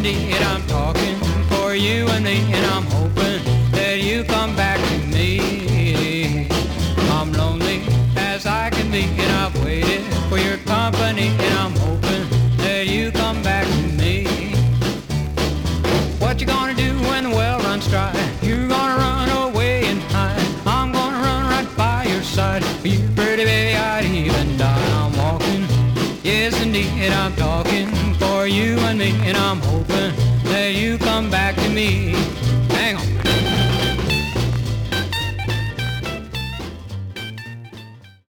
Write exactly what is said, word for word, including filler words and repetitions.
indeed, I'm talking for you and me, and I'm hoping that you come back to me. I'm lonely as I can be, and I've waited for your company, and I'm hoping that you come back to me. What you gonna do when the well runs dry? You're gonna run away and hide. I'm gonna run right by your side. For you, pretty baby, I'd even die. I'm walking, yes indeed, I'm talking for you and me, and I'm hoping that you come back to me. Hang on.